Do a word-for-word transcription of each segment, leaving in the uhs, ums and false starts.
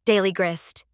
Daily Grist.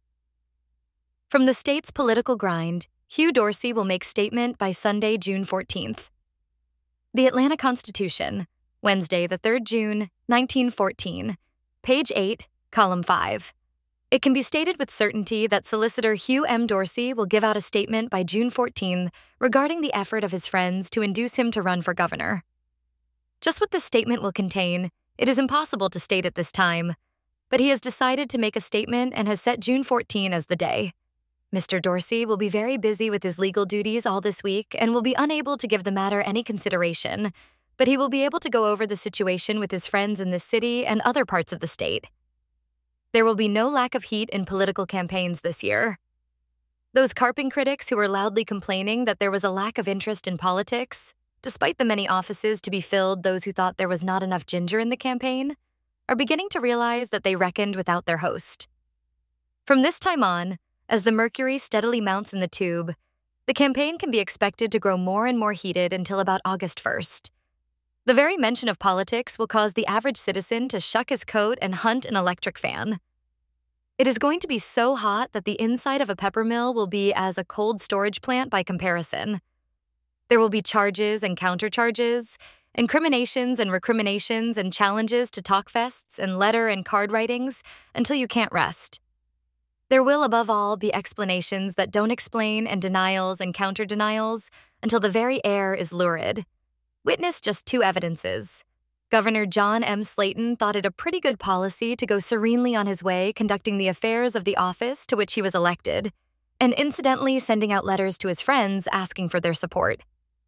From the state's political grind, Hugh Dorsey will make statement by Sunday, June fourteenth. The Atlanta Constitution, Wednesday, the third of June, nineteen fourteen, page eight, column five. It can be stated with certainty that Solicitor Hugh M. Dorsey will give out a statement by June fourteenth regarding the effort of his friends to induce him to run for governor. Just what this statement will contain, it is impossible to state at this time, but he has decided to make a statement and has set June fourteenth as the day. Mister Dorsey will be very busy with his legal duties all this week and will be unable to give the matter any consideration, but he will be able to go over the situation with his friends in this city and other parts of the state. There will be no lack of heat in political campaigns this year. Those carping critics who were loudly complaining that there was a lack of interest in politics, despite the many offices to be filled those who thought there was not enough ginger in the campaign, are beginning to realize that they reckoned without their host. From this time on, as the mercury steadily mounts in the tube, the campaign can be expected to grow more and more heated until about August first. The very mention of politics will cause the average citizen to shuck his coat and hunt an electric fan. It is going to be so hot that the inside of a pepper mill will be as a cold storage plant by comparison. There will be charges and countercharges, incriminations and recriminations and challenges to talkfests and letter and card writings until you can't rest. There will, above all, be explanations that don't explain and denials and counter-denials until the very air is lurid. Witness just two evidences. Governor John M. Slayton thought it a pretty good policy to go serenely on his way conducting the affairs of the office to which he was elected, and incidentally sending out letters to his friends asking for their support.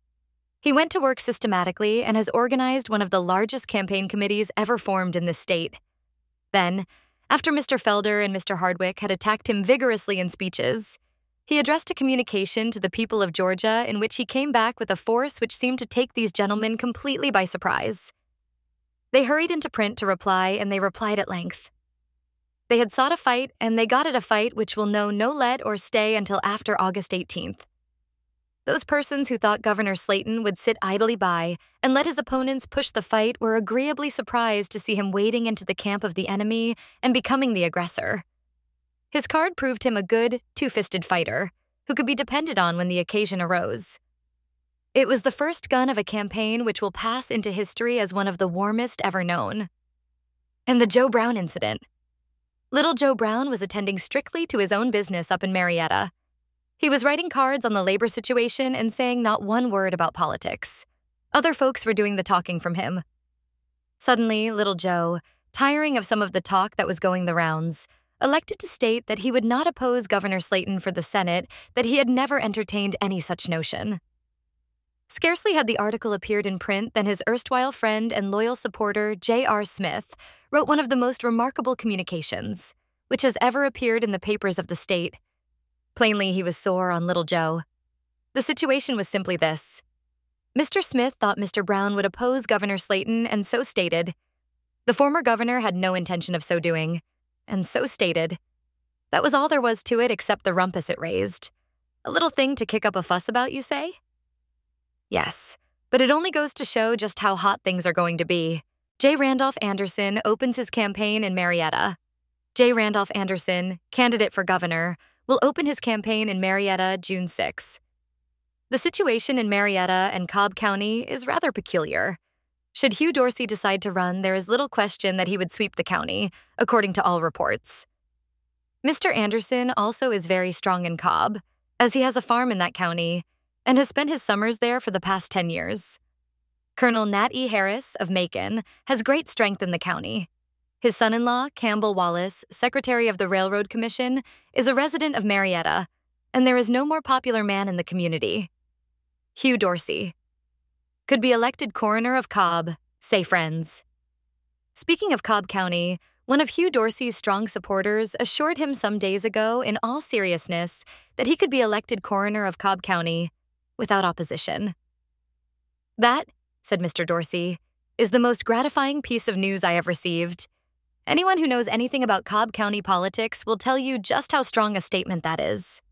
He went to work systematically and has organized one of the largest campaign committees ever formed in this state. Then, after Mister Felder and Mister Hardwick had attacked him vigorously in speeches, he addressed a communication to the people of Georgia in which he came back with a force which seemed to take these gentlemen completely by surprise. They hurried into print to reply, and they replied at length. They had sought a fight, and they got at a fight which will know no let or stay until after August eighteenth. Those persons who thought Governor Slayton would sit idly by and let his opponents push the fight were agreeably surprised to see him wading into the camp of the enemy and becoming the aggressor. His card proved him a good, two-fisted fighter who could be depended on when the occasion arose. It was the first gun of a campaign which will pass into history as one of the warmest ever known. And the Joe Brown incident. Little Joe Brown was attending strictly to his own business up in Marietta. He was writing cards on the labor situation and saying not one word about politics. Other folks were doing the talking from him. Suddenly, little Joe, tiring of some of the talk that was going the rounds, elected to state that he would not oppose Governor Slayton for the Senate, that he had never entertained any such notion. Scarcely had the article appeared in print than his erstwhile friend and loyal supporter, J R Smith, wrote one of the most remarkable communications, which has ever appeared in the papers of the state. Plainly, he was sore on little Joe. The situation was simply this. Mister Smith thought Mister Brown would oppose Governor Slayton and so stated. The former governor had no intention of so doing, and so stated. That was all there was to it except the rumpus it raised. A little thing to kick up a fuss about, you say? Yes, but it only goes to show just how hot things are going to be. J. Randolph Anderson opens his campaign in Marietta. J. Randolph Anderson, candidate for governor, will open his campaign in Marietta June sixth. The situation in Marietta and Cobb County is rather peculiar. Should Hugh Dorsey decide to run, there is little question that he would sweep the county, according to all reports. Mister Anderson also is very strong in Cobb, as he has a farm in that county, and has spent his summers there for the past ten years. Colonel Nat E. Harris of Macon has great strength in the county. His son-in-law, Campbell Wallace, Secretary of the Railroad Commission, is a resident of Marietta, and there is no more popular man in the community. Hugh Dorsey could be elected coroner of Cobb, say friends. Speaking of Cobb County, one of Hugh Dorsey's strong supporters assured him some days ago in all seriousness that he could be elected coroner of Cobb County without opposition. That, said Mister Dorsey, is the most gratifying piece of news I have received. Anyone who knows anything about Cobb County politics will tell you just how strong a statement that is.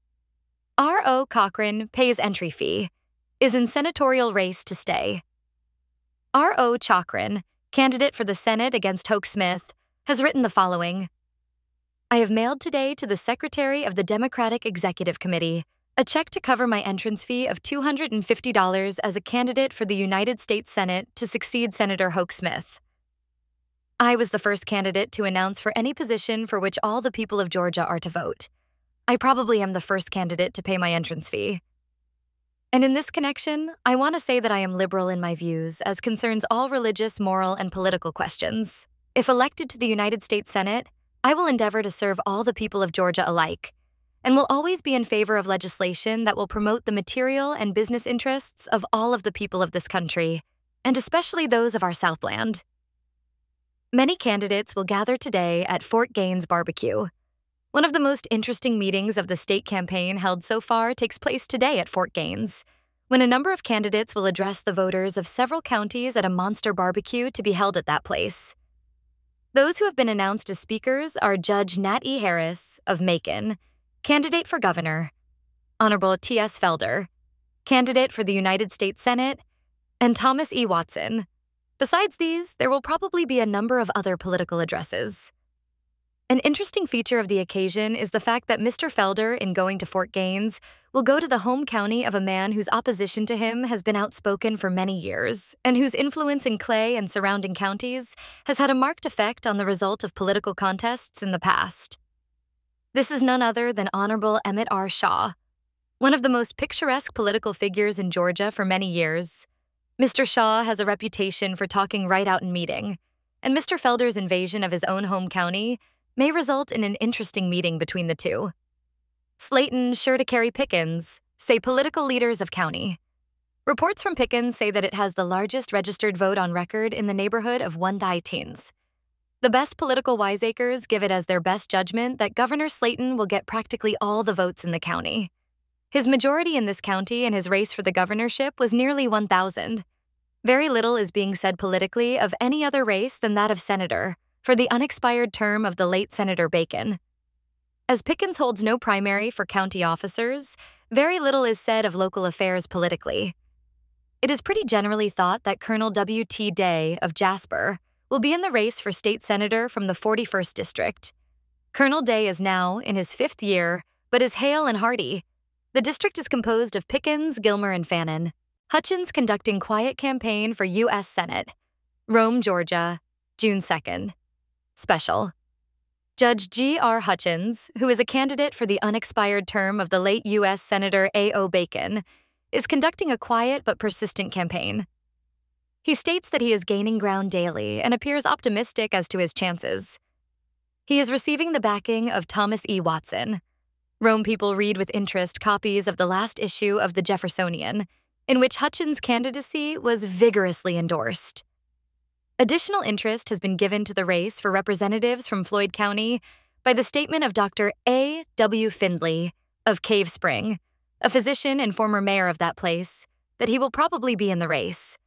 R O Cochran pays entry fee, is in senatorial race to stay. R O Cochran, candidate for the Senate against Hoke Smith, has written the following. I have mailed today to the Secretary of the Democratic Executive Committee a check to cover my entrance fee of two hundred fifty dollars as a candidate for the United States Senate to succeed Senator Hoke Smith. I was the first candidate to announce for any position for which all the people of Georgia are to vote. I probably am the first candidate to pay my entrance fee. And in this connection, I want to say that I am liberal in my views as concerns all religious, moral, and political questions. If elected to the United States Senate, I will endeavor to serve all the people of Georgia alike, and will always be in favor of legislation that will promote the material and business interests of all of the people of this country, and especially those of our Southland. Many candidates will gather today at Fort Gaines Barbecue. One of the most interesting meetings of the state campaign held so far takes place today at Fort Gaines, when a number of candidates will address the voters of several counties at a monster barbecue to be held at that place. Those who have been announced as speakers are Judge Nat E. Harris of Macon, candidate for governor, Honorable T S Felder, candidate for the United States Senate, and Thomas E. Watson. Besides these, there will probably be a number of other political addresses. An interesting feature of the occasion is the fact that Mister Felder, in going to Fort Gaines, will go to the home county of a man whose opposition to him has been outspoken for many years, and whose influence in Clay and surrounding counties has had a marked effect on the result of political contests in the past. This is none other than Honorable Emmett R. Shaw, one of the most picturesque political figures in Georgia for many years. Mister Shaw has a reputation for talking right out in meeting, and Mister Felder's invasion of his own home county may result in an interesting meeting between the two. Slayton, sure to carry Pickens, say political leaders of county. Reports from Pickens say that it has the largest registered vote on record in the neighborhood of one thy teens. The best political wiseacres give it as their best judgment that Governor Slayton will get practically all the votes in the county. His majority in this county in his race for the governorship was nearly one thousand. Very little is being said politically of any other race than that of senator, for the unexpired term of the late Senator Bacon. As Pickens holds no primary for county officers, very little is said of local affairs politically. It is pretty generally thought that Colonel W T Day of Jasper will be in the race for state senator from the forty-first District. Colonel Day is now in his fifth year, but is hale and hearty. The district is composed of Pickens, Gilmer, and Fannin. Hutchins conducting quiet campaign for U S Senate. Rome, Georgia, June second. Special. Judge G R Hutchins, who is a candidate for the unexpired term of the late U S Senator A O Bacon, is conducting a quiet but persistent campaign. He states that he is gaining ground daily and appears optimistic as to his chances. He is receiving the backing of Thomas E. Watson. Rome people read with interest copies of the last issue of the Jeffersonian, in which Hutchins' candidacy was vigorously endorsed. Additional interest has been given to the race for representatives from Floyd County by the statement of Doctor A W Findley of Cave Spring, a physician and former mayor of that place, that he will probably be in the race.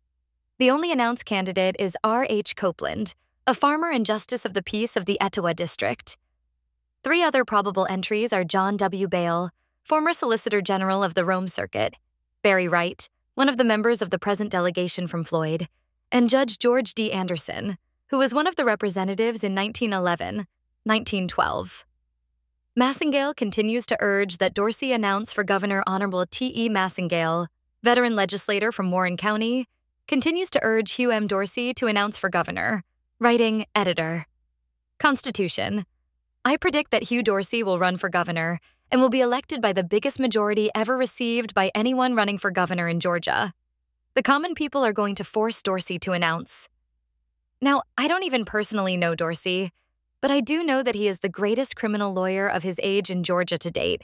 The only announced candidate is R H Copeland, a farmer and justice of the peace of the Etowah District. Three other probable entries are John W. Bale, former Solicitor General of the Rome Circuit, Barry Wright, one of the members of the present delegation from Floyd, and Judge George D. Anderson, who was one of the representatives in nineteen eleven, nineteen twelve. Massengale continues to urge that Dorsey announce for Governor Honorable T E Massengale, veteran legislator from Warren County, continues to urge Hugh M. Dorsey to announce for governor, writing editor. Constitution. I predict that Hugh Dorsey will run for governor and will be elected by the biggest majority ever received by anyone running for governor in Georgia. The common people are going to force Dorsey to announce. Now, I don't even personally know Dorsey, but I do know that he is the greatest criminal lawyer of his age in Georgia to date.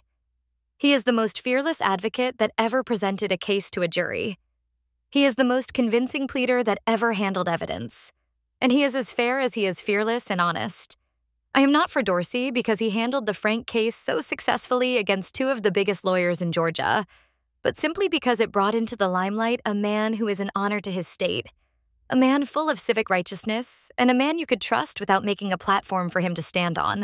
He is the most fearless advocate that ever presented a case to a jury. He is the most convincing pleader that ever handled evidence. And he is as fair as he is fearless and honest. I am not for Dorsey because he handled the Frank case so successfully against two of the biggest lawyers in Georgia, but simply because it brought into the limelight a man who is an honor to his state, a man full of civic righteousness, and a man you could trust without making a platform for him to stand on.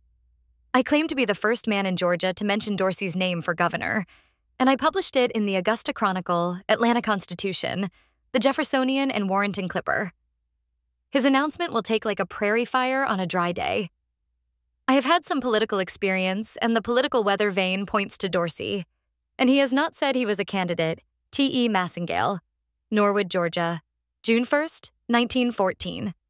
I claim to be the first man in Georgia to mention Dorsey's name for governor, and I published it in the Augusta Chronicle, Atlanta Constitution, the Jeffersonian, and Warrenton Clipper. His announcement will take like a prairie fire on a dry day. I have had some political experience, and the political weather vane points to Dorsey. And he has not said he was a candidate. T E Massingale, Norwood, Georgia, June first, nineteen fourteen.